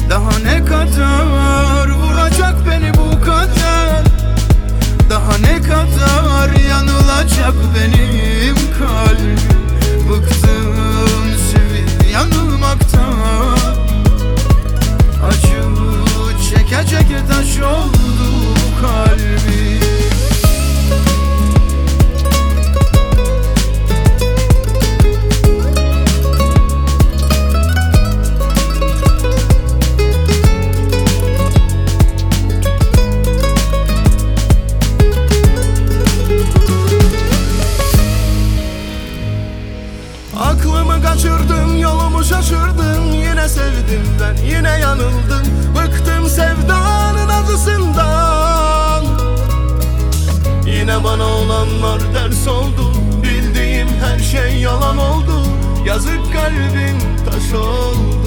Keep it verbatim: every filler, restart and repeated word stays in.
Daha ne kadar vuracak beni bu kader? Daha ne kadar yanılacak benim kalbim? Bıktım sevip yanılmaktan, acı çeke çeke taş oldu kalbim. Aklımı kaçırdım, yolumu şaşırdım. Yine sevdim ben, yine yanıldım. Bıktım sevdanın acısından. Yine bana olanlar ders oldu. Bildiğim her şey yalan oldu. Yazık kalbim taş oldu.